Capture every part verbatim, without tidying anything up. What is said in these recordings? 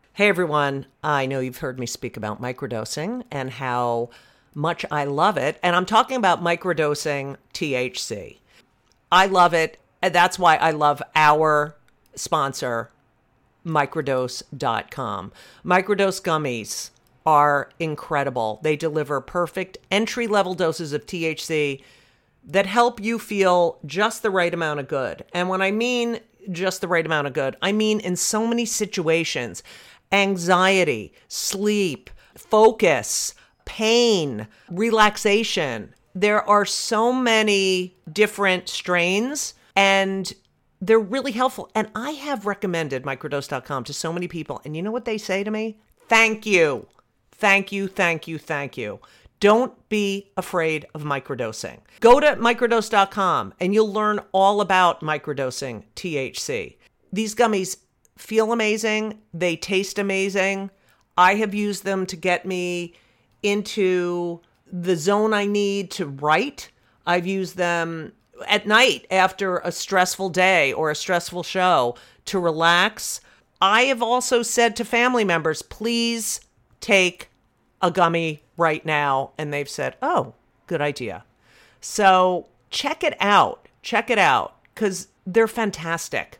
Hey everyone, I know you've heard me speak about microdosing and how much I love it. And I'm talking about microdosing T H C. I love it. And that's why I love our sponsor, microdose dot com. Microdose gummies are incredible. They deliver perfect entry-level doses of T H C that help you feel just the right amount of good. And when I mean just the right amount of good, I mean in so many situations: anxiety, sleep, focus, pain, relaxation. There are so many different strains and they're really helpful. And I have recommended microdose dot com to so many people. And you know what they say to me? Thank you. Thank you, thank you, thank you. Don't be afraid of microdosing. Go to microdose dot com and you'll learn all about microdosing T H C. These gummies feel amazing. They taste amazing. I have used them to get me into the zone I need to write. I've used them at night after a stressful day or a stressful show to relax. I have also said to family members, please take a gummy right now. And they've said, oh, good idea. So check it out. Check it out because they're fantastic.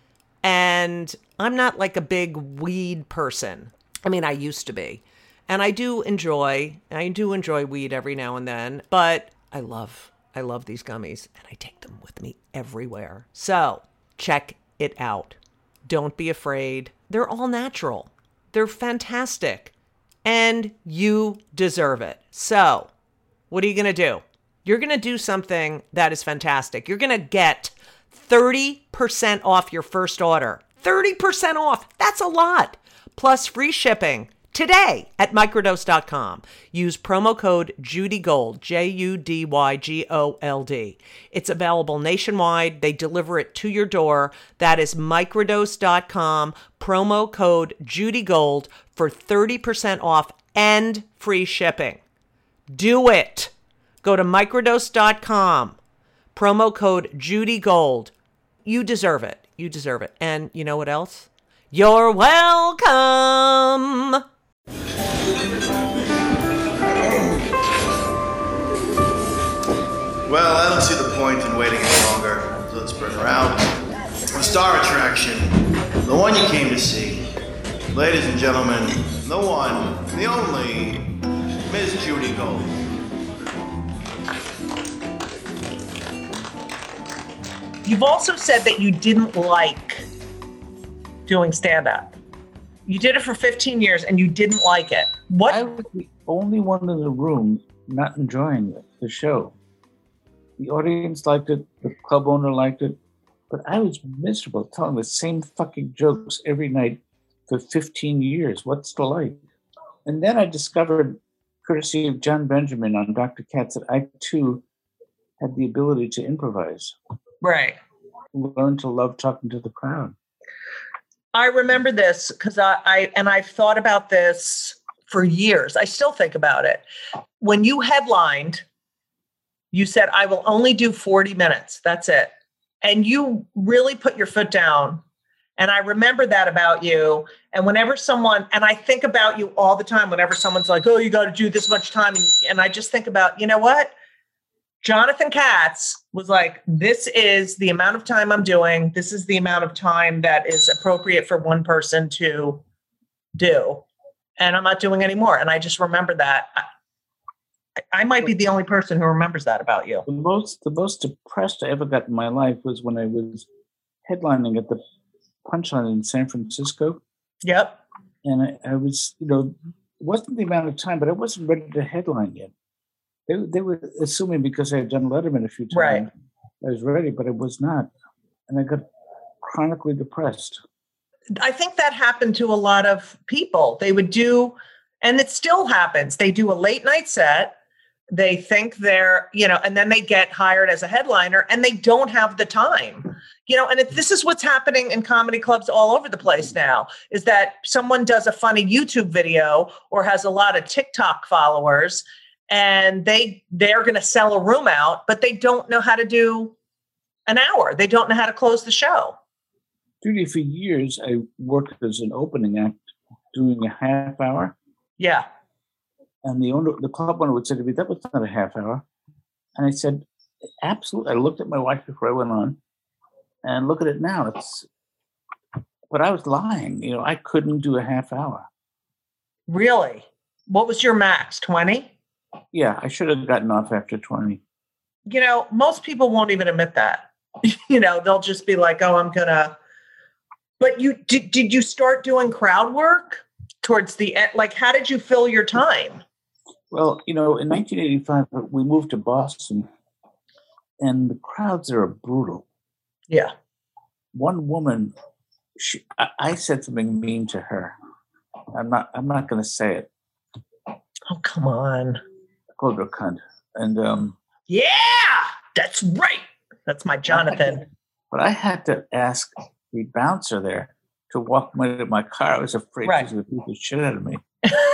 And I'm not like a big weed person. I mean, I used to be. And I do enjoy, I do enjoy weed every now and then, but I love, I love these gummies and I take them with me everywhere. So check it out. Don't be afraid. They're all natural. They're fantastic. And you deserve it. So what are you going to do? You're going to do something that is fantastic. You're going to get thirty percent off your first order. thirty percent off. That's a lot. Plus free shipping today at microdose dot com. Use promo code JudyGold, J U D Y G O L D. It's available nationwide. They deliver it to your door. That is microdose dot com, promo code JudyGold for thirty percent off and free shipping. Do it. Go to microdose dot com, promo code JudyGold. You deserve it. You deserve it. And you know what else? You're welcome. Well, I don't see the point in waiting any longer, so let's bring her out. The star attraction, the one you came to see. Ladies and gentlemen, the one, the only, Miss Judy Gold. You've also said that you didn't like doing stand-up. You did it for fifteen years and you didn't like it. What? I was the only one in the room not enjoying it, the show. The audience liked it, the club owner liked it, but I was miserable telling the same fucking jokes every night for fifteen years. What's the like? And then I discovered, courtesy of John Benjamin on Doctor Katz, that I too had the ability to improvise. Right. Learn to love talking to the crowd. I remember this because I, I, and I've thought about this for years. I still think about it. When you headlined, you said, I will only do forty minutes. That's it. And you really put your foot down. And I remember that about you. And whenever someone, and I think about you all the time, whenever someone's like, oh, you got to do this much time. And, and I just think about, you know what? Jonathan Katz was like, this is the amount of time I'm doing. This is the amount of time that is appropriate for one person to do. And I'm not doing any more. And I just remember that. I, I might be the only person who remembers that about you. The most, the most depressed I ever got in my life was when I was headlining at the Punchline in San Francisco. Yep. And I, I was, you know, it wasn't the amount of time, but I wasn't ready to headline yet. They, they were assuming because I had done Letterman a few times, right, I was ready, but I was not. And I got chronically depressed. I think that happened to a lot of people. They would do, and it still happens. They do a late night set. They think they're, you know, and then they get hired as a headliner and they don't have the time, you know, and it, this is what's happening in comedy clubs all over the place now, is that someone does a funny YouTube video or has a lot of TikTok followers and they, they're going to sell a room out, but they don't know how to do an hour. They don't know how to close the show. Judy, for years, I worked as an opening act doing a half hour. Yeah. And the owner, the club owner would say to me, that was not a half hour. And I said, absolutely. I looked at my watch before I went on and look at it now. It's, but I was lying. You know, I couldn't do a half hour. Really? What was your max? twenty? Yeah, I should have gotten off after twenty. You know, most people won't even admit that. You know, they'll just be like, oh, I'm going to. But you did, did you start doing crowd work towards the end? Like, how did you fill your time? Well, you know, in nineteen eighty-five, we moved to Boston, and the crowds there are brutal. Yeah. One woman, she, I, I said something mean to her. I'm not. I'm not going to say it. Oh, come on. I called her a cunt, and um. Yeah, that's right. That's my Jonathan. But I had to ask the bouncer there to walk me to my car. I was afraid Right. she was going to beat the shit out of me.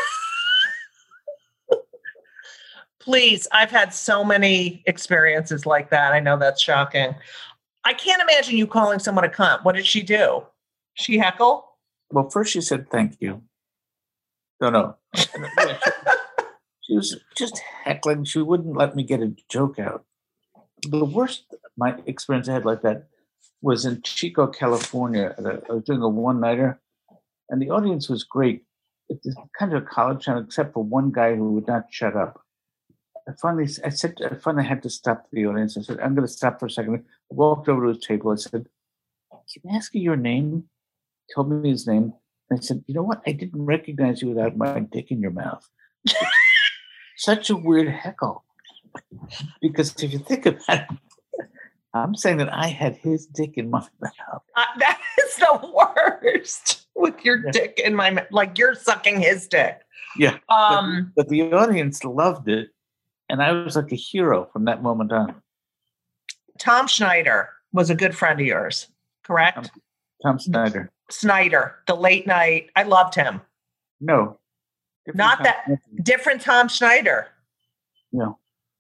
Please, I've had so many experiences like that. I know that's shocking. I can't imagine you calling someone a cunt. What did she do? She heckle? Well, first she said thank you. No, no. Yeah, she, she was just heckling. She wouldn't let me get a joke out. The worst my experience I had like that was in Chico, California. At a, I was doing a one-nighter, and the audience was great. It's kind of a college town, except for one guy who would not shut up. I finally, I said, I finally had to stop the audience. I said, I'm going to stop for a second. I walked over to his table. I said, can I ask you your name? He told me his name. And I said, you know what? I didn't recognize you without my dick in your mouth. Such a weird heckle. Because if you think about it, I'm saying that I had his dick in my mouth. Uh, that is the worst. With your Yeah. dick in my mouth. Like you're sucking his dick. Yeah. Um, but, but the audience loved it. And I was like a hero from that moment on. Tom Schneider was a good friend of yours, correct? Um, Tom Snyder. Snyder, the late night. I loved him. No. Different Not Tom that Snyder. different Tom Schneider. No.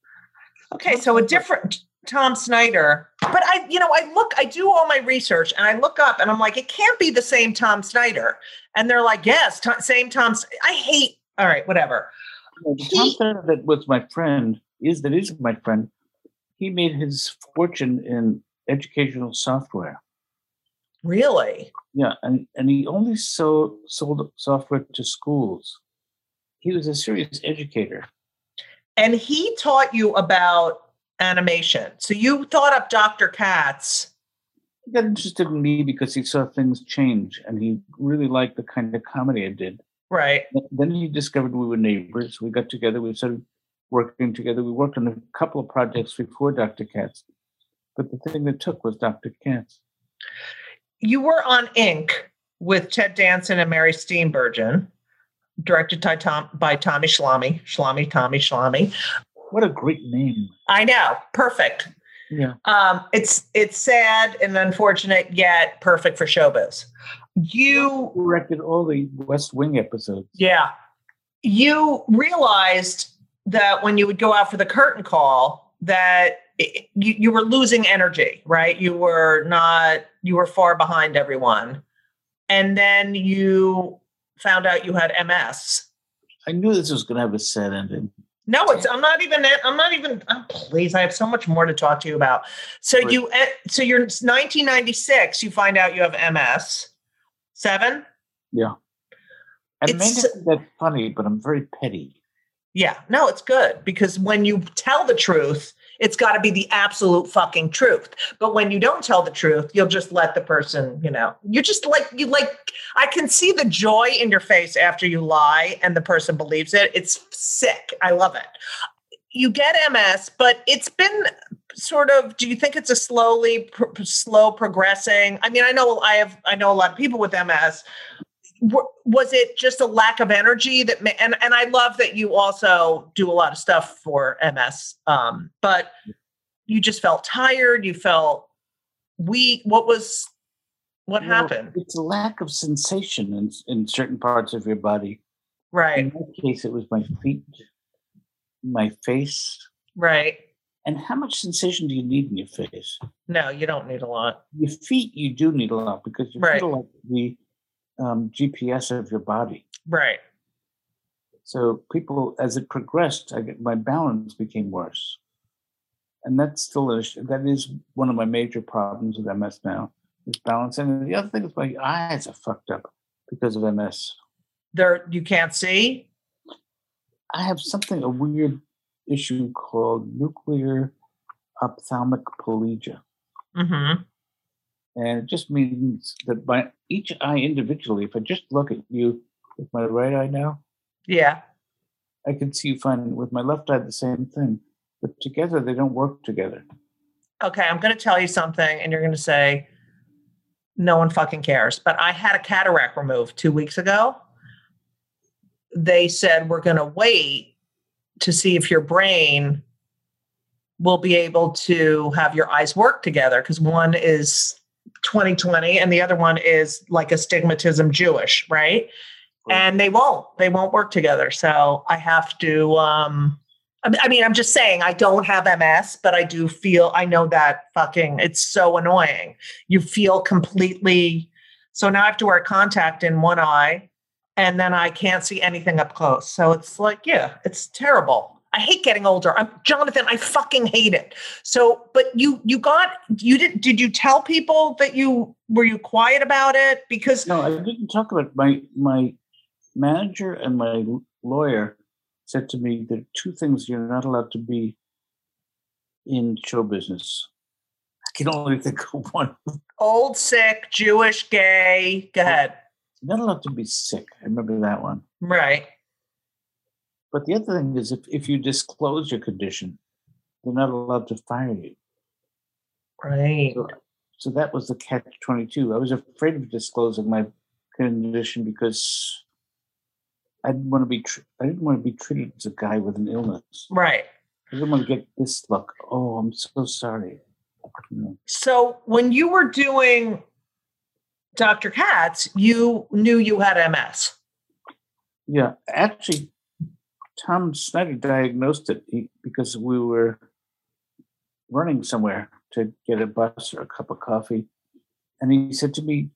Okay, so a different Tom Snyder. But I, you know, I look, I do all my research and I look up and I'm like, it can't be the same Tom Snyder. And they're like, yes, to- same Tom. S- I hate, all right, whatever. No, the Tom Snyder that was my friend, is that is my friend, he made his fortune in educational software. Really? Yeah, and, and he only sold, sold software to schools. He was a serious educator. And he taught you about animation. So you thought up Doctor Katz. He got interested in me because he saw things change, and he really liked the kind of comedy I did. Right. Then he discovered we were neighbors. We got together. We started working together. We worked on a couple of projects before Doctor Katz. But the thing that took was Doctor Katz. You were on Ink with Ted Danson and Mary Steenburgen, directed by, Tom, by Tommy Schlamme. Schlamme, Tommy Schlamme. What a great name. I know. Perfect. Yeah. Um, it's it's sad and unfortunate, yet perfect for showbiz. You directed all the West Wing episodes. Yeah. You realized that when you would go out for the curtain call that it, you, you were losing energy, right? You were not, you were far behind everyone. And then you found out you had M S. I knew this was going to have a sad ending. No, it's, I'm not even, I'm not even, oh, please, I have so much more to talk to you about. So Right. you, so you're nineteen ninety-six, you find out you have M S. Seven? Yeah. And it may It's- not be that funny, but I'm very petty. Yeah, no, it's good because when you tell the truth, it's got to be the absolute fucking truth. But when you don't tell the truth, you'll just let the person, you know, you just like, you like, I can see the joy in your face after you lie and the person believes it. It's sick. I love it. You get M S, but it's been sort of, do you think it's a slowly, pr- slow progressing? I mean, I know I have, I know a lot of people with M S. Was it just a lack of energy that, and, and I love that you also do a lot of stuff for M S, um, but you just felt tired. You felt weak. What was, what You know, happened? it's a lack of sensation in, in certain parts of your body. Right. In my case, it was my feet, my face. Right. And how much sensation do you need in your face? No, you don't need a lot. Your feet, you do need a lot because your Right. feet are like the um, G P S of your body. Right. So people, as it progressed, I get, my balance became worse. And that's still, a, that is one of my major problems with M S now, is balance. And the other thing is my eyes are fucked up because of M S. There, you can't see? I have something, a weird issue called nuclear ophthalmic plegia. Mm-hmm. And it just means that by each eye individually, if I just look at you with my right eye now, Yeah. I can see you fine. With my left eye, the same thing. But together, they don't work together. Okay, I'm going to tell you something, and you're going to say, no one fucking cares. But I had a cataract removed two weeks ago. They said, we're going to wait to see if your brain will be able to have your eyes work together, because one is twenty twenty and the other one is like astigmatism Jewish, right? Right. And they won't. They won't work together. So I have to... Um, I mean, I'm just saying I don't have M S, but I do feel, I know that fucking, it's so annoying. You feel completely, so now I have to wear a contact in one eye and then I can't see anything up close. So it's like, yeah, it's terrible. I hate getting older. I'm Jonathan, I fucking hate it. So, but you, you got, you did, did you tell people that you, were you quiet about it? Because no, I didn't talk about it. My, my manager and my lawyer said to me, there are two things you're not allowed to be in show business. I can only think of one. Old, sick, Jewish, gay. Go ahead. You're not allowed to be sick. I remember that one. Right. But the other thing is if, if you disclose your condition, they're not allowed to fire you. Right. So, so that was the catch twenty-two. I was afraid of disclosing my condition because I didn't want to be. Tr- I didn't want to be treated as a guy with an illness. Right. I didn't want to get this look. Oh, I'm so sorry. You know. So when you were doing Doctor Katz, you knew you had M S. Yeah, actually, Tom Snyder diagnosed it because we were running somewhere to get a bus or a cup of coffee, and he said to me,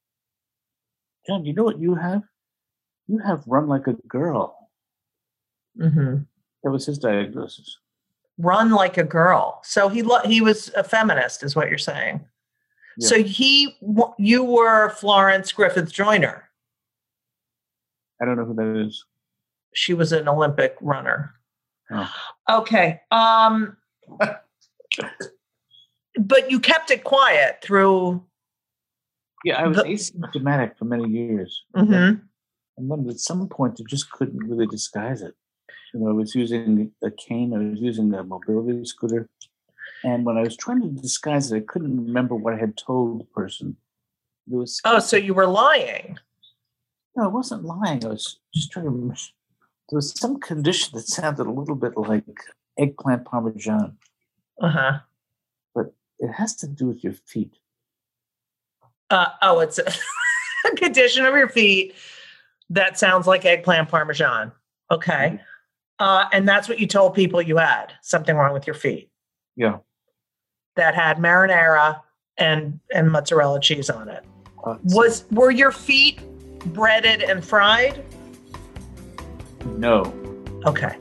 "John, you know what you have? You have run like a girl." Mm-hmm. That was his diagnosis. Run like a girl. So he lo- he was a feminist, is what you're saying. Yeah. So he, you were Florence Griffith Joyner. I don't know who that is. She was an Olympic runner. Oh. Okay. Um, but you kept it quiet through. Yeah, I was the- asymptomatic for many years. Mm-hmm. And then at some point, I just couldn't really disguise it. You know, I was using a cane, I was using a mobility scooter. And when I was trying to disguise it, I couldn't remember what I had told the person. There was, oh, so you were lying. No, I wasn't lying. I was just trying to remember. There was some condition that sounded a little bit like eggplant parmesan. Uh-huh. But it has to do with your feet. Uh, oh, it's a condition of your feet that sounds like eggplant parmesan. Okay. Mm-hmm. Uh, and that's what you told people you had, something wrong with your feet. Yeah. That had marinara and, and mozzarella cheese on it. Uh, Was Were your feet breaded and fried? No. Okay.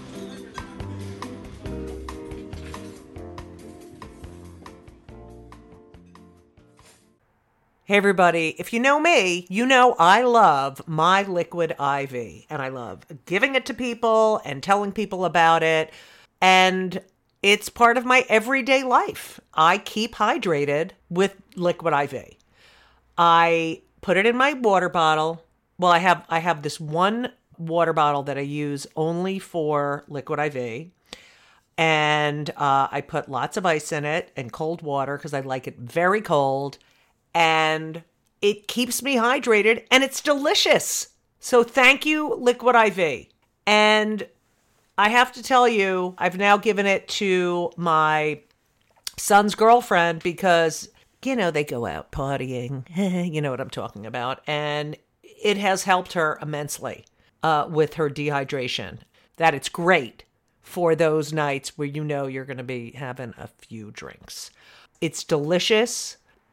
Hey everybody, if you know me, you know I love my Liquid I V, and I love giving it to people and telling people about it, and it's part of my everyday life. I keep hydrated with Liquid I V. I put it in my water bottle. Well, I have I have this one water bottle that I use only for Liquid I V, and uh, I put lots of ice in it and cold water because I like it very cold. And it keeps me hydrated, and it's delicious. So thank you, Liquid I V. And I have to tell you, I've now given it to my son's girlfriend because, you know, they go out partying. You know what I'm talking about. And it has helped her immensely uh, with her dehydration. That it's great for those nights where you know you're going to be having a few drinks. It's delicious.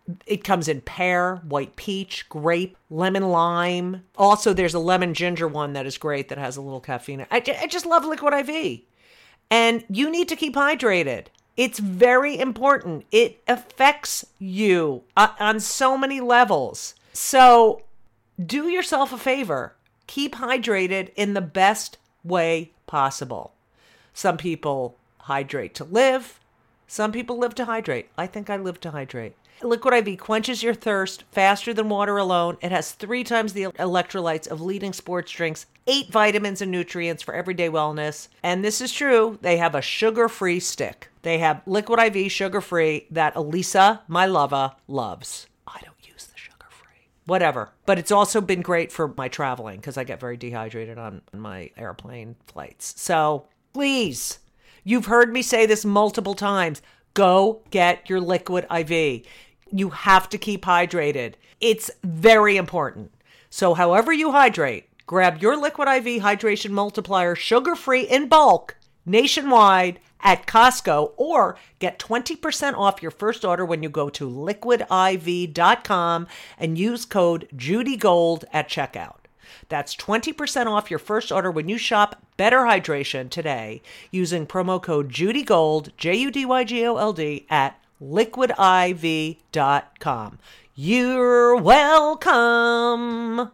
It comes in pear, white peach, grape, lemon lime. Also, there's a lemon ginger one that is great that has a little caffeine. I, I just love Liquid I V. And you need to keep hydrated. It's very important. It affects you uh, on so many levels. So do yourself a favor. Keep hydrated in the best way possible. Some people hydrate to live. Some people live to hydrate. I think I live to hydrate. Liquid I V quenches your thirst faster than water alone. It has three times the electrolytes of leading sports drinks, eight vitamins and nutrients for everyday wellness. And this is true. They have a sugar-free stick. They have Liquid I V sugar-free that Elisa, my lover, loves. I don't use the sugar-free. Whatever. But it's also been great for my traveling because I get very dehydrated on my airplane flights. So please, you've heard me say this multiple times. Go get your Liquid I V. You have to keep hydrated. It's very important. So however you hydrate, grab your Liquid I V Hydration Multiplier sugar-free in bulk nationwide at Costco or get twenty percent off your first order when you go to liquid I V dot com and use code JudyGold at checkout. That's twenty percent off your first order when you shop Better Hydration today using promo code JudyGold, J U D Y G O L D, at liquid I V dot com. You're welcome.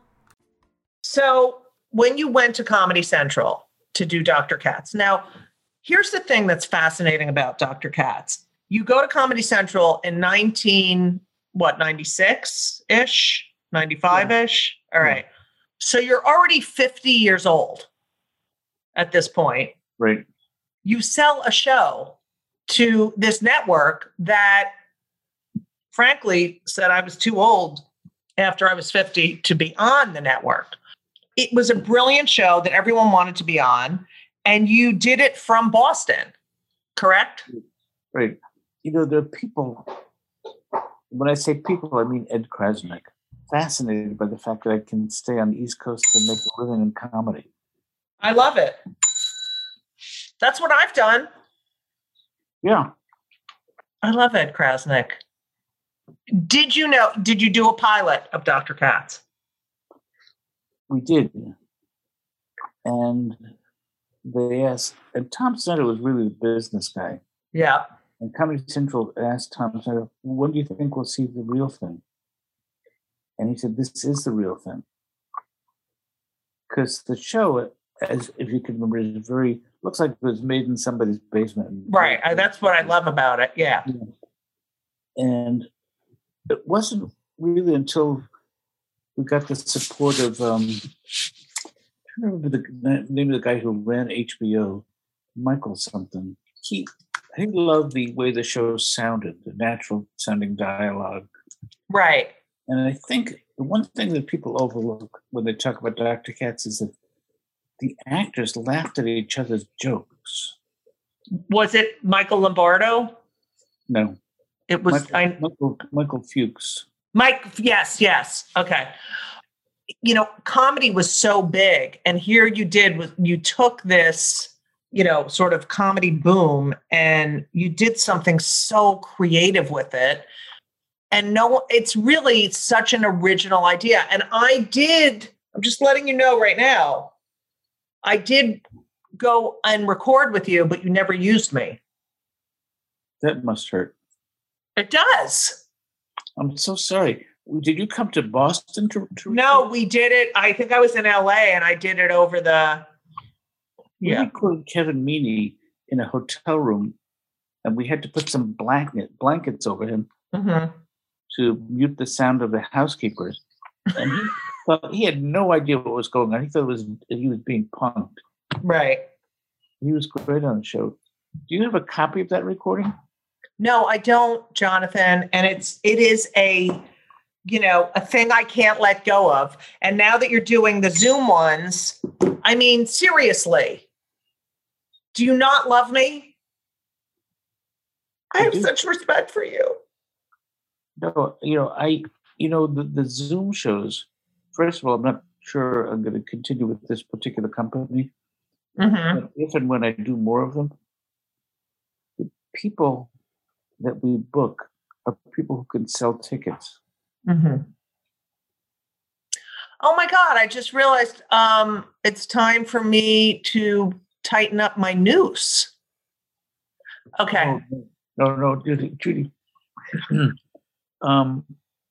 So when you went to Comedy Central to do Doctor Katz, now here's the thing that's fascinating about Doctor Katz. You go to Comedy Central in nineteen, what, ninety-six-ish, ninety-five-ish? All right. So you're already fifty years old at this point. Right. You sell a show to this network that, frankly, said I was too old after I was fifty to be on the network. It was a brilliant show that everyone wanted to be on, and you did it from Boston, correct? Right. You know, there are people, when I say people, I mean Ed Krasnick, fascinated by the fact that I can stay on the East Coast and make a living in comedy. I love it. That's what I've done. Yeah. I love Ed Krasnick. Did you know, did you do a pilot of Doctor Katz? We did. And they asked, and Tom Snyder was really the business guy. Yeah. And Comedy Central asked Tom Snyder, when do you think we'll see the real thing? And he said, this is the real thing. Because the show, as if you can remember, is very, looks like it was made in somebody's basement. Right. I, that's what I love about it. Yeah. yeah. And it wasn't really until we got the support of, um, I don't remember the name of the guy who ran H B O, Michael something. He, he loved the way the show sounded, the natural sounding dialogue. Right. And I think the one thing that people overlook when they talk about Doctor Katz is that the actors laughed at each other's jokes. Was it Michael Lombardo? No. It was Michael, I, Michael, Michael Fuchs. Mike, yes, yes. Okay. You know, comedy was so big, and here you did was you took this, you know, sort of comedy boom, and you did something so creative with it. And no, it's really such an original idea. And I did, I'm just letting you know right now, I did go and record with you, but you never used me. That must hurt. It does. I'm so sorry. Did you come to Boston to, to No, we did it. I think I was in L A and I did it over the. Yeah. We recorded Kevin Meaney in a hotel room, and we had to put some blanket blankets over him mm-hmm. to mute the sound of the housekeepers. And he thought he had no idea what was going on. He thought it was he was being punked. Right. He was great on the show. Do you have a copy of that recording? No, I don't, Jonathan. And it's it is a you know a thing I can't let go of. And now that you're doing the Zoom ones, I mean, seriously, do you not love me? I, I have do. such respect for you. No, you know, I, you know, the, the Zoom shows, first of all, I'm not sure I'm going to continue with this particular company. Mm-hmm. But if and when I do more of them, the people that we book are people who can sell tickets. Mm-hmm. Oh my God, I just realized um, it's time for me to tighten up my noose. Okay. Oh, no, no, Judy. Judy. um,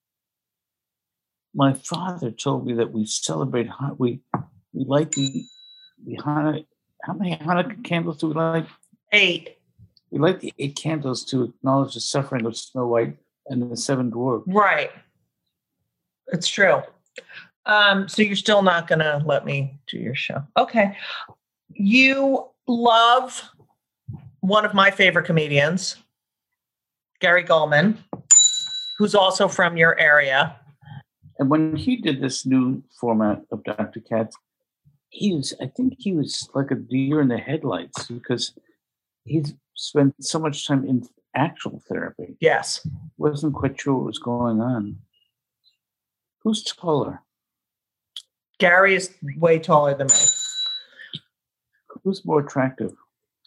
my father told me that we celebrate, we we light the, the Hanukkah. How many Hanukkah candles do we light? Eight. We light the eight candles to acknowledge the suffering of Snow White and the seven dwarfs. Right. It's true. Um, so you're still not going to let me do your show. Okay. You love one of my favorite comedians, Gary Gulman, who's also from your area. And when he did this new format of Doctor Katz, he was, I think he was like a deer in the headlights because he's spent so much time in actual therapy. Yes. Wasn't quite sure what was going on. Who's taller? Gary is way taller than me. Who's more attractive?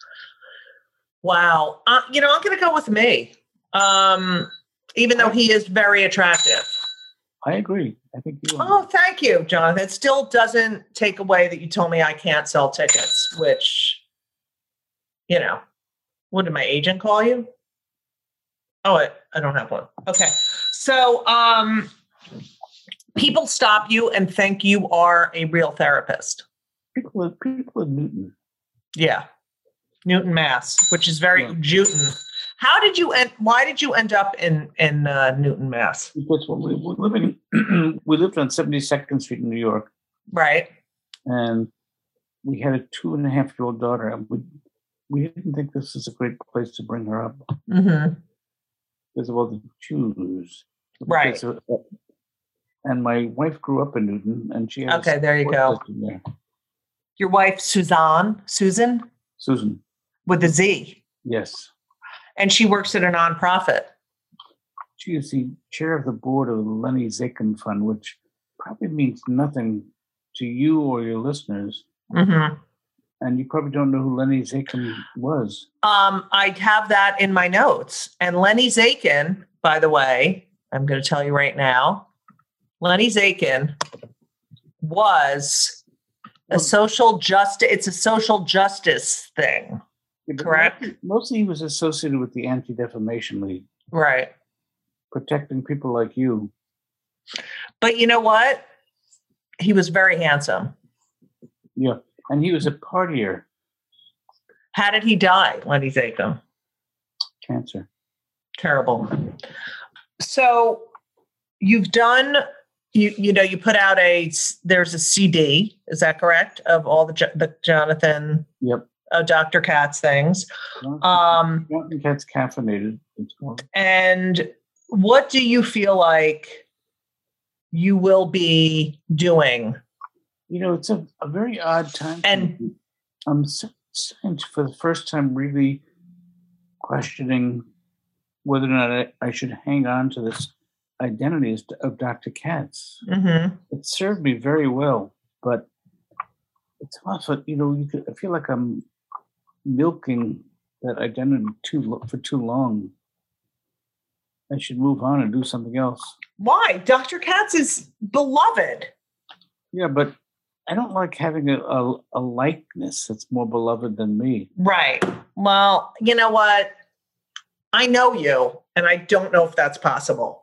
Wow. Uh, you know, I'm going to go with me, um, even though he is very attractive. I agree. I think you are. Oh, thank you, Jonathan. It still doesn't take away that you told me I can't sell tickets, which, you know, what did my agent call you? Oh, I, I don't have one. Okay. So um, people stop you and think you are a real therapist. People are, people are Newton. Yeah. Newton, Mass, which is very Yeah. Newton. How did you end? Why did you end up in in uh, Newton, Mass? Because when we were living, we lived on seventy-second Street in New York, Right. and we had a two and a half year old daughter. And we we didn't think this was a great place to bring her up Mm-hmm. because of all the Jews. Right. Because of- and my wife grew up in Newton, and she had a Okay, there you support go. system there. Your wife, Suzanne, Susan, Susan, with a Z, yes, and she works at a nonprofit. she is the chair of the board of the Lenny Zakin Fund, which probably means nothing to you or your listeners. Mm-hmm. And you probably don't know who Lenny Zakin was. Um, I have that in my notes. And Lenny Zakin, by the way, I'm going to tell you right now, Lenny Zakin was a social justice. It's a social justice thing. Yeah, but Correct. Mostly, mostly he was associated with the Anti-Defamation League, Right. protecting people like you. But you know what? He was very handsome. Yeah. And he was a partier. How did he die, Lenny Zakin? Cancer. Terrible. So you've done, you you know, you put out a, there's a C D, is that correct? Of all the, Jo- the Jonathan, Yep. uh, Doctor Katz things. Um, Jonathan Katz caffeinated. It's called. and what do you feel like you will be doing? You know, it's a, a very odd time. for And- me. I'm s- s- for the first time really questioning whether or not I, I should hang on to this identity as- of Doctor Katz. Mm-hmm. It served me very well, but it's also, you know, you could, I feel like I'm milking that identity too lo- for too long. I should move on and do something else. Why? Doctor Katz is beloved. Yeah, but I don't like having a, a, a likeness that's more beloved than me. Right. Well, you know what? I know you, and I don't know if that's possible.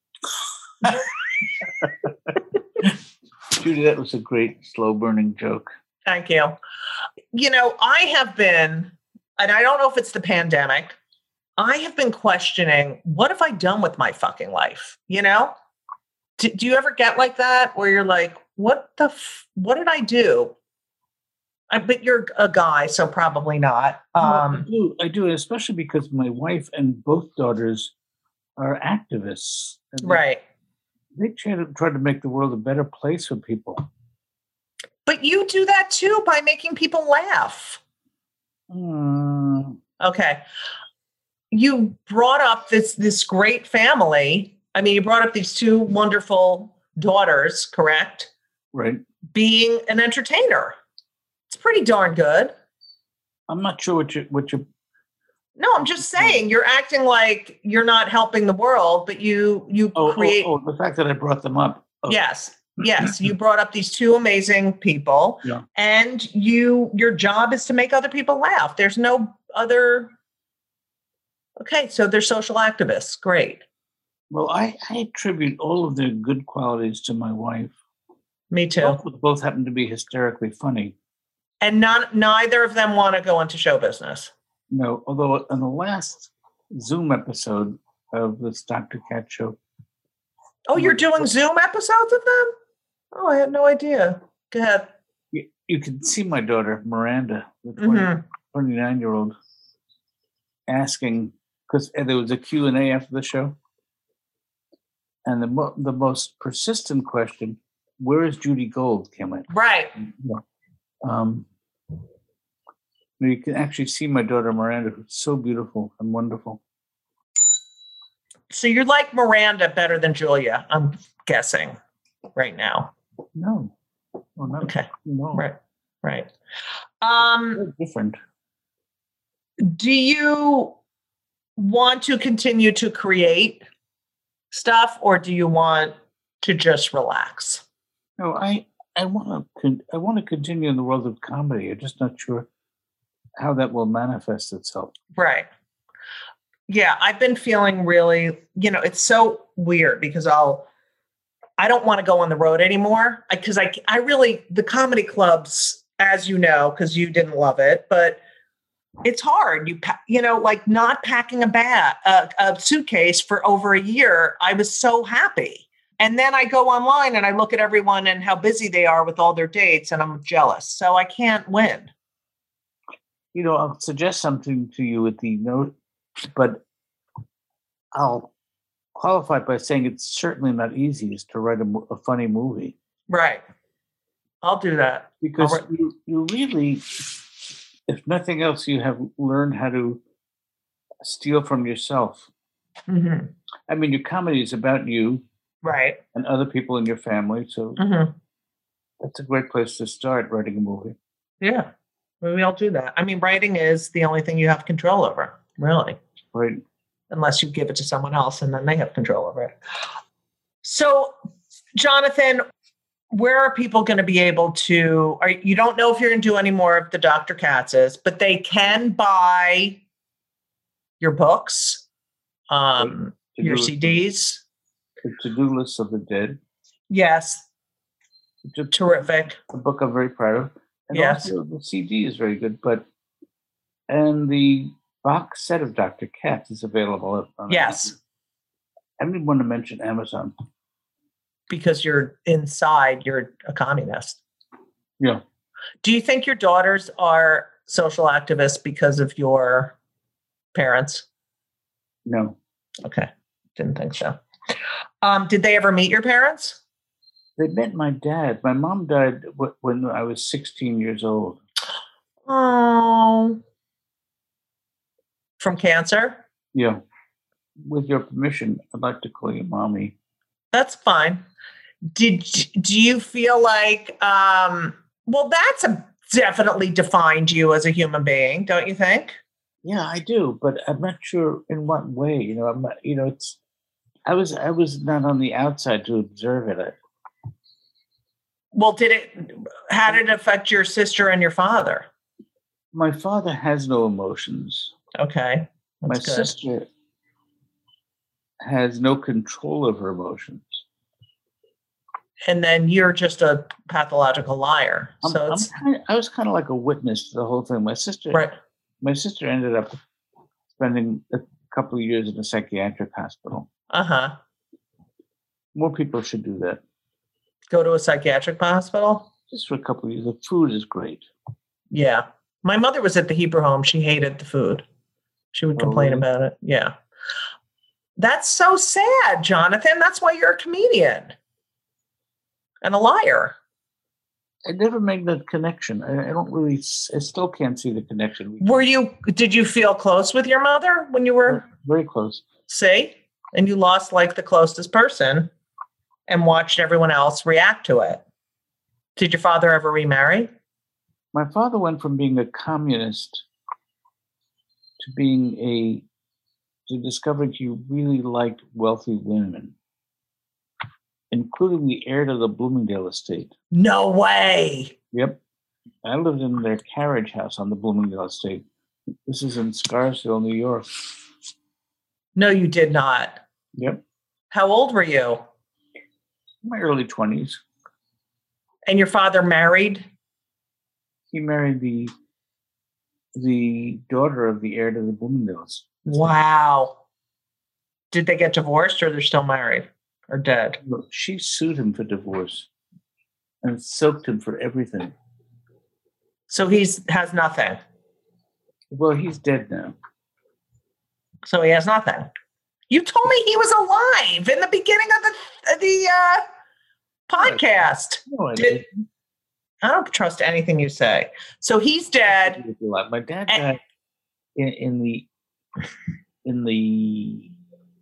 Judy, that was a great slow burning joke. Thank you. You know, I have been, and I don't know if it's the pandemic, I have been questioning, what have I done with my fucking life? You know? Do, do you ever get like that where you're like, what the, f- what did I do? I, but you're a guy, so probably not. No, I Um, do, I do, especially because my wife and both daughters are activists. And they- right. They try to try to make the world a better place for people. But you do that too by making people laugh. Mm, Okay. You brought up this this great family. I mean, you brought up these two wonderful daughters, correct? right. Being an entertainer. It's pretty darn good. I'm not sure what you what you No, I'm just saying you're acting like you're not helping the world, but you you Oh, create. oh, oh, the fact that I brought them up. Oh. Yes, yes, you brought up these two amazing people, Yeah. and you your job is to make other people laugh. There's no other. Okay, so they're social activists. Great. Well, I, I attribute all of their good qualities to my wife. Me too. Both, both happen to be hysterically funny. And not neither of them want to go into show business. No, although in the last Zoom episode of this Doctor Cat show. Oh, you're doing Zoom episodes of them? Oh, I had no idea. Go ahead. You, you can see my daughter, Miranda, the Mhm. twenty-nine-year-old, asking, because there was a Q and A after the show. And the, mo- the most persistent question, where is Judy Gold, came in. Right. Um, you can actually see my daughter, Miranda, who's so beautiful and wonderful. So you like Miranda better than Julia, I'm guessing, right now. No. Oh, no. Okay. No. Right. Right. Um, They're different. do you want to continue to create stuff, or do you want to just relax? No, I, I want to con- I want to continue in the world of comedy. I'm just not sure how that will manifest itself. Right. Yeah, I've been feeling really, you know, it's so weird because I'll, I don't want to go on the road anymore because I, I really, the comedy clubs, as you know, because you didn't love it, but it's hard. You, pa- you know, like not packing a bag, a, a suitcase for over a year. I was so happy. And then I go online and I look at everyone and how busy they are with all their dates, and I'm jealous. So I can't win. You know, I'll suggest something to you with the note, but I'll qualify by saying it's certainly not easy is to write a, mo- a funny movie. Right. I'll do that. Because I'll write- you, you really, if nothing else, you have learned how to steal from yourself. Mhm. I mean, your comedy is about you Right. and other people in your family, so Mhm. that's a great place to start writing a movie. Yeah. Maybe I'll do that. I mean, writing is the only thing you have control over, really, Right? unless you give it to someone else and then they have control over it. So, Jonathan, where are people going to be able to, are, you don't know if you're going to do any more of the Doctor Katz's, but they can buy your books, um, To your do- C Ds. The To-Do List of the Dead. Yes. It's a, Terrific. a book I'm very proud of. And Yes. also the C D is very good, but and the box set of Doctor Katz is available. On Yes. Amazon. I didn't want to mention Amazon. Because you're inside, you're a communist. Yeah. Do you think your daughters are social activists because of your parents? No. Okay. Didn't think so. Um, did they ever meet your parents? They met my dad. My mom died w- when I was sixteen years old. Oh. From cancer? Yeah. With your permission, I'd like to call you mommy. That's fine. Did do you feel like um well that's a, definitely defined you as a human being, don't you think? Yeah, I do, but I'm not sure in what way. You know, I'm not, you know, it's I was I was not on the outside to observe it. I, Well, did it how did it affect your sister and your father? my father has no emotions. Okay. My That's good. sister has no control of her emotions. And then you're just a pathological liar. I'm, So I'm it's kinda, I was kind of like a witness to the whole thing. My sister, right. my sister ended up spending a couple of years in a psychiatric hospital. Uh-huh. More people should do that. Go to a psychiatric hospital? Just for a couple of years. The food is great. Yeah. My mother was at the Hebrew home. She hated the food. She would Oh, complain really? about it. Yeah. That's so sad, Jonathan. That's why you're a comedian and a liar. I never made that connection. I, I don't really. s- I still can't see the connection. We Were you, did you feel close with your mother when you were, very close. see? And you lost like the closest person and watched everyone else react to it. Did your father ever remarry? My father went from being a communist to being a, to discovering he really liked wealthy women, including the heir to the Bloomingdale estate. No way. Yep. I lived in their carriage house on the Bloomingdale estate. This is in Scarsdale, New York. No, you did not. Yep. How old were you? In my early twenties. And your father married? He married the the daughter of the heir to the Bloomingdales. Wow. Did they get divorced or they're still married or dead? Look, she sued him for divorce and soaked him for everything. So he's has nothing. Well, he's dead now. So he has nothing. You told me he was alive in the beginning of the the uh, podcast. No, I Did, didn't. I don't trust anything you say. So he's dead. My dad And- died in, in the in the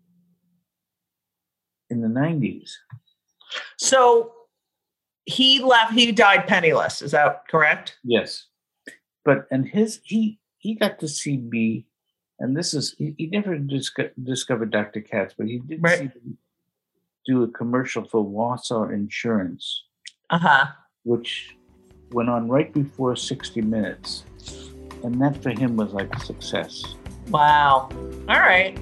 in the nineties. So he left. He died penniless. Is that correct? Yes, but and his he he got to see me, and this is he, he never disco- discovered Doctor Katz, but he did Right. see me do a commercial for Wausau Insurance, Uh huh. which went on right before sixty minutes, and that for him was like a success. Wow. All right.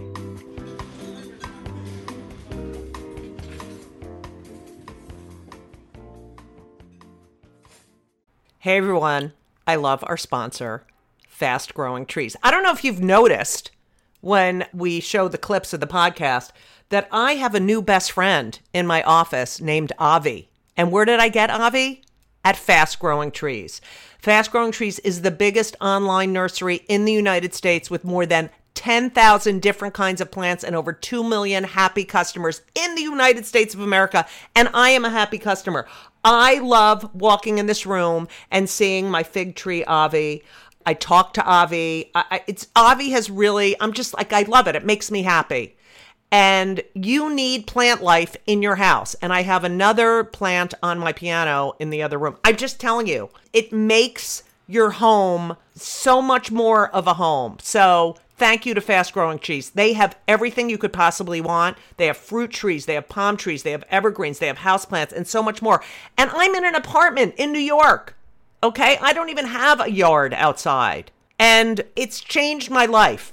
Hey everyone, I love our sponsor, Fast Growing Trees. I don't know if you've noticed when we show the clips of the podcast that I have a new best friend in my office named Avi. And where did I get Avi? At Fast Growing Trees. Fast Growing Trees is the biggest online nursery in the United States with more than ten thousand different kinds of plants and over two million happy customers in the United States of America. And I am a happy customer. I love walking in this room and seeing my fig tree Avi. I talk to Avi. I, I, it's Avi has really, I'm just like, I love it. It makes me happy. And you need plant life in your house. And I have another plant on my piano in the other room. I'm just telling you, it makes your home so much more of a home. So thank you to Fast Growing Trees. They have everything you could possibly want. They have fruit trees, they have palm trees, they have evergreens, they have houseplants, and so much more. And I'm in an apartment in New York. Okay? I don't even have a yard outside. And it's changed my life.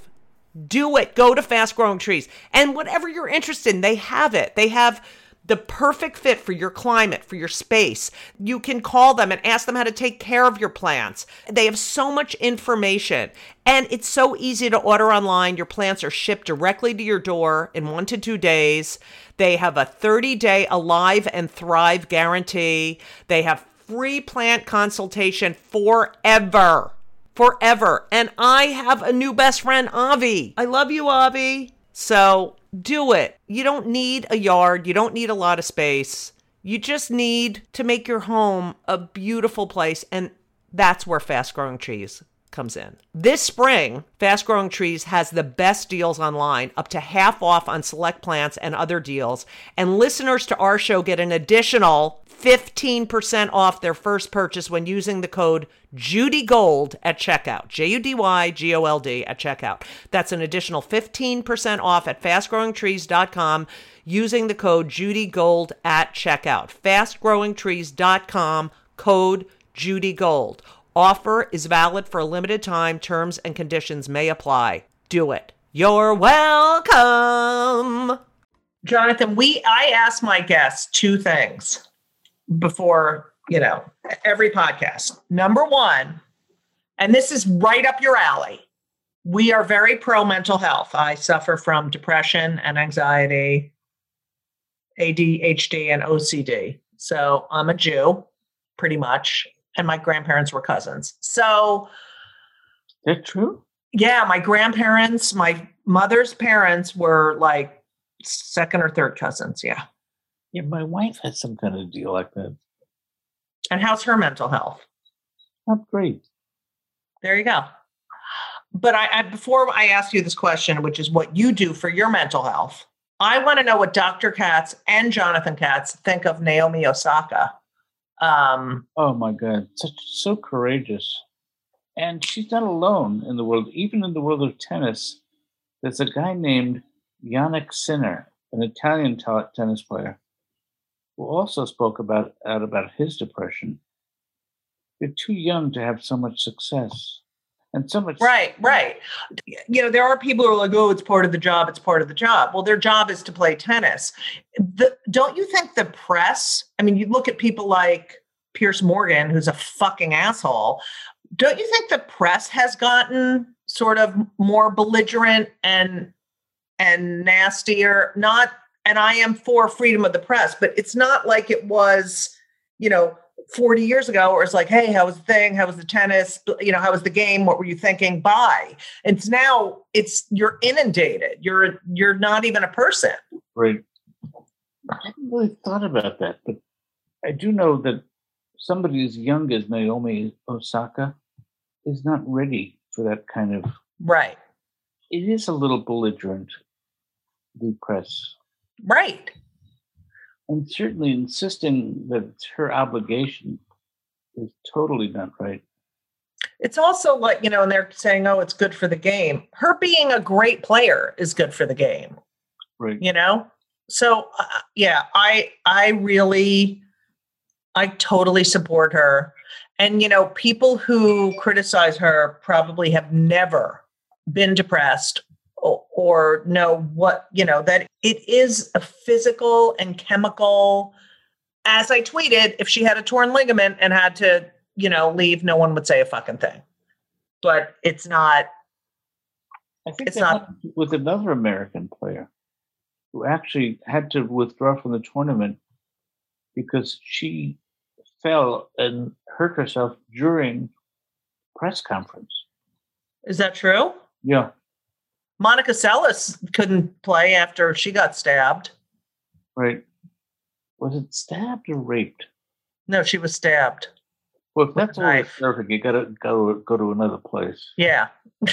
Do it. Go to Fast Growing Trees. And whatever you're interested in, they have it. They have the perfect fit for your climate, for your space. You can call them and ask them how to take care of your plants. They have so much information. And it's so easy to order online. Your plants are shipped directly to your door in one to two days. They have a thirty-day Alive and Thrive guarantee. They have free plant consultation forever. Forever. And I have a new best friend, Avi. I love you, Avi. So do it. You don't need a yard. You don't need a lot of space. You just need to make your home a beautiful place. And that's where Fast Growing Trees comes in. This spring, Fast Growing Trees has the best deals online, up to half off on select plants and other deals. And listeners to our show get an additional fifteen percent off their first purchase when using the code JudyGold at checkout. J U D Y G O L D at checkout. That's an additional fifteen percent off at fast growing trees dot com using the code JudyGold at checkout. fast growing trees dot com, code JudyGold. Offer is valid for a limited time. Terms and conditions may apply. Do it. You're welcome. Jonathan, we I ask my guests two things before, you know, every podcast. Number one, and this is right up your alley. We are very pro mental health. I suffer from depression and anxiety, A D H D and O C D. So I'm a Jew, pretty much. And my grandparents were cousins. So Is that true? yeah, my grandparents, my mother's parents were like second or third cousins. Yeah. Yeah, my wife had some kind of deal like that. And how's her mental health? Not great. There you go. But I, I before I ask you this question, which is what you do for your mental health, I want to know what Doctor Katz and Jonathan Katz think of Naomi Osaka. Um, Oh my God, such so courageous. And she's not alone in the world. Even in the world of tennis, there's a guy named Yannick Sinner, an Italian t- tennis player, who also spoke about out about his depression. You're too young to have so much success. And so much. Right, right. You know, there are people who are like, oh, it's part of the job. It's part of the job. Well, their job is to play tennis. The, don't you think the press, I mean, you look at people like Piers Morgan, who's a fucking asshole. Don't you think the press has gotten sort of more belligerent and and nastier? Not, and I am for freedom of the press, but it's not like it was, you know, forty years ago, where it's like, hey, how was the thing? How was the tennis? You know, how was the game? What were you thinking? Bye. It's now it's you're inundated. You're you're not even a person. Right. I haven't really thought about that, but I do know that somebody as young as Naomi Osaka is not ready for that kind of. Right. It is a little belligerent, the press. Right. And certainly insisting that it's her obligation is totally not right. It's also like, you know, and they're saying, oh, it's good for the game. Her being a great player is good for the game. Right. You know? So, uh, yeah, I, I really, I totally support her. And, you know, people who criticize her probably have never been depressed or, or know what, you know, that it is a physical and chemical. As I tweeted, if she had a torn ligament and had to, you know, leave, no one would say a fucking thing. But it's not. I think it's that not happened with another American player who actually had to withdraw from the tournament because she fell and hurt herself during press conference. Is that true? Yeah. Monica Seles couldn't play after she got stabbed. Right. Was it stabbed or raped? No, she was stabbed. Well, if that's a all knife. perfect, you gotta go go to another place. Yeah.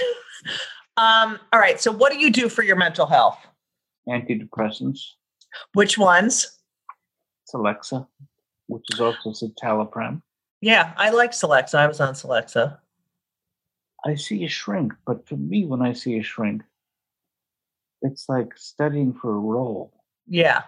um, all right. So what do you do for your mental health? Antidepressants. Which ones? Celexa, which is also citalopram. Yeah, I like Celexa. I was on Celexa. I see a shrink, but for me, when I see a shrink, it's like studying for a role. Yeah.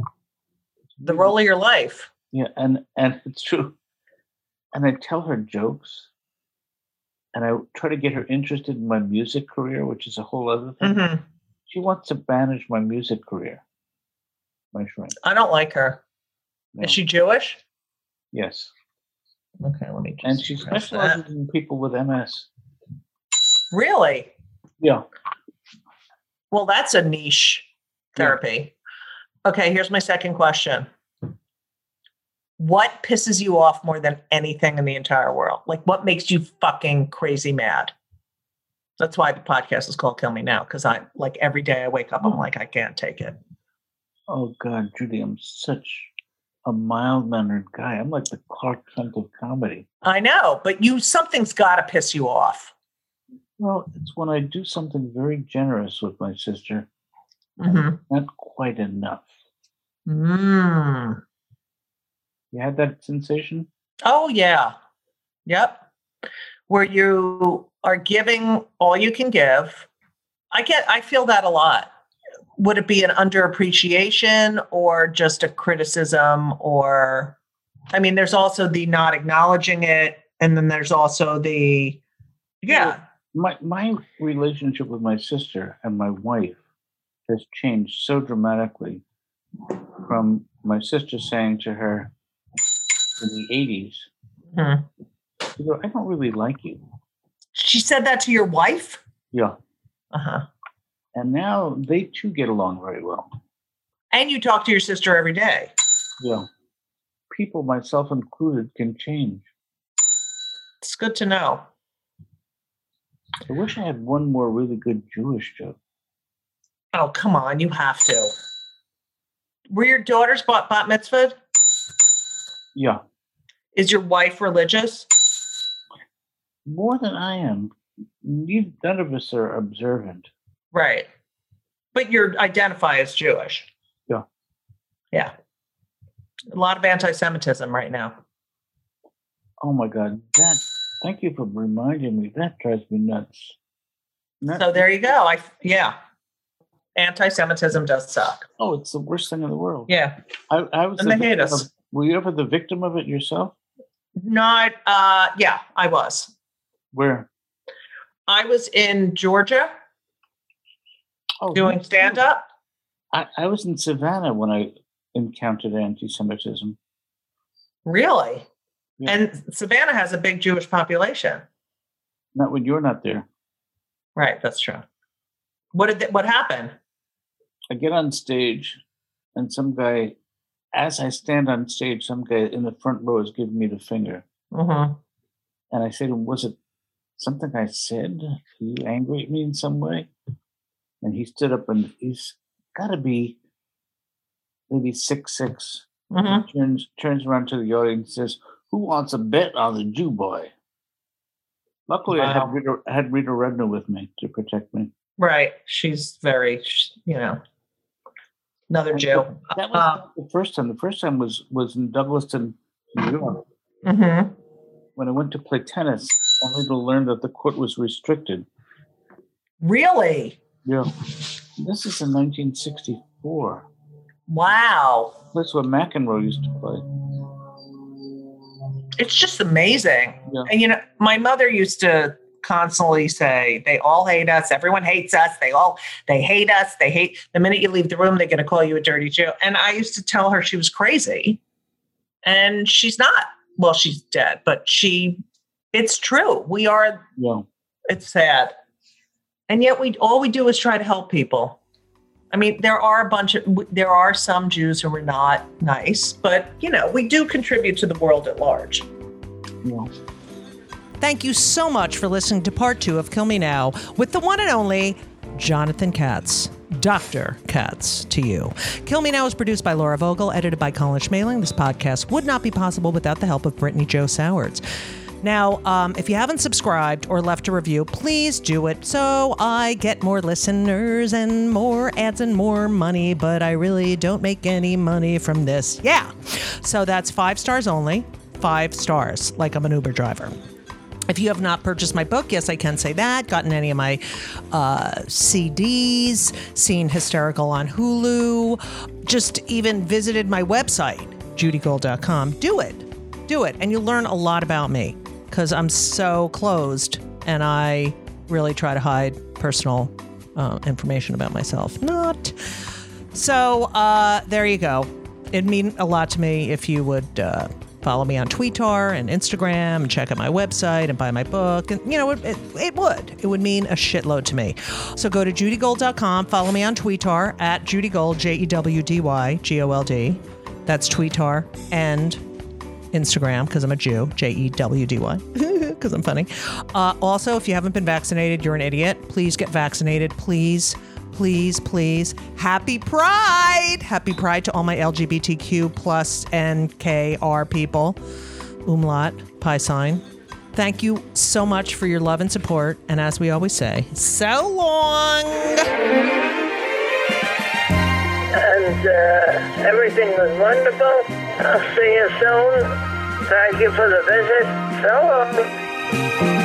The role of your life. Yeah, and, and it's true. And I tell her jokes, and I try to get her interested in my music career, which is a whole other thing. Mm-hmm. She wants to banish my music career, my shrink. I don't like her. No. Is she Jewish? Yes. Okay, let me just. And she press specializes that. in people with M S. Really? Yeah. Well, that's a niche therapy. Yeah. Okay, here's my second question. What pisses you off more than anything in the entire world? Like, what makes you fucking crazy mad? That's why the podcast is called Kill Me Now, because I, like, every day I wake up, I'm like, I can't take it. Oh, God, Judy, I'm such a mild-mannered guy. I'm like the Clark Kent of comedy. I know, but you, something's got to piss you off. Well, it's when I do something very generous with my sister. Mm-hmm. Not quite enough. Mm. You had that sensation? Oh, yeah. Yep. Where you are giving all you can give. I get, I feel that a lot. Would it be an underappreciation or just a criticism? Or, I mean, there's also the not acknowledging it. And then there's also the, yeah. My, my relationship with my sister and my wife has changed so dramatically from my sister saying to her in the eighties, hmm. you know, I don't really like you. She said that to your wife? Yeah. Uh-huh. And now they too get along very well. And you talk to your sister every day. Yeah. People, myself included, can change. It's good to know. I wish I had one more really good Jewish joke. Oh, come on. You have to. Were your daughters bat, bat mitzvahed? Yeah. Is your wife religious? More than I am. Neither, none of us are observant. Right. But you identify as Jewish. Yeah. Yeah. A lot of anti-Semitism right now. Oh my God. That Thank you for reminding me. That drives me nuts. Not- So there you go. I yeah. Anti-Semitism does suck. Oh, it's the worst thing in the world. Yeah. I, I was. And the they hate victim us. Of, were you ever the victim of it yourself? Not uh yeah, I was. Where? I was in Georgia Oh, doing me too. stand-up. I, I was in Savannah when I encountered anti-Semitism. Really? Yeah. And Savannah has a big Jewish population. Not when you're not there. Right, that's true. What did th- what happened? I get on stage, and some guy, as I stand on stage, some guy in the front row is giving me the finger. Mm-hmm. And I say to him, was it something I said? Are you angry at me in some way? And he stood up, and he's got to be maybe six six. Mm-hmm. He turns, turns around to the audience and says, who wants a bet on the Jew boy? Luckily, I Wow. had Rita, I had Rita Redner with me to protect me. Right. She's very, sh- you know, another And Jew. That was Uh, not the first time. The first time was, was in Douglaston, New York. mm-hmm. When I went to play tennis, only to learn that the court was restricted. Really? Yeah. This is in nineteen sixty-four. Wow. Place where McEnroe used to play. It's just amazing. Yeah. And, you know, my mother used to constantly say, they all hate us. Everyone hates us. They all, they hate us. They hate, the minute you leave the room, they're going to call you a dirty Jew. And I used to tell her she was crazy. And she's not. Well, she's dead, but she, it's true. We are, Yeah. it's sad. And yet we, all we do is try to help people. I mean, there are a bunch of, there are some Jews who are not nice, but, you know, we do contribute to the world at large. Yeah. Thank you so much for listening to part two of Kill Me Now with the one and only Jonathan Katz. Doctor Katz to you. Kill Me Now is produced by Laura Vogel, edited by Colin Schmaling. This podcast would not be possible without the help of Brittany Jo Sowards. Now, um, if you haven't subscribed or left a review, please do it so I get more listeners and more ads and more money, but I really don't make any money from this. Yeah. So that's five stars only. Five stars, like I'm an Uber driver. If you have not purchased my book, yes, I can say that, gotten any of my uh, C Ds, seen Hysterical on Hulu, just even visited my website, judy gold dot com, do it. Do it. And you'll learn a lot about me because I'm so closed and I really try to hide personal uh, information about myself. Not. So uh, there you go. It'd mean a lot to me if you would uh, follow me on Twitter and Instagram and check out my website and buy my book. And, you know, it, it, it would. It would mean a shitload to me. So go to judy gold dot com. Follow me on Twitter at judygold, J E W D Y G O L D. That's Twitter and Instagram, because I'm a Jew, J E W D Y, because I'm funny. Uh, also, if you haven't been vaccinated, you're an idiot. Please get vaccinated. Please, please, please. Happy Pride! Happy Pride to all my L G B T Q plus and K R people. Umlaut, pi sign. Thank you so much for your love and support. And as we always say, so long! And uh, everything was wonderful. I'll see you soon. Thank you for the visit. So long.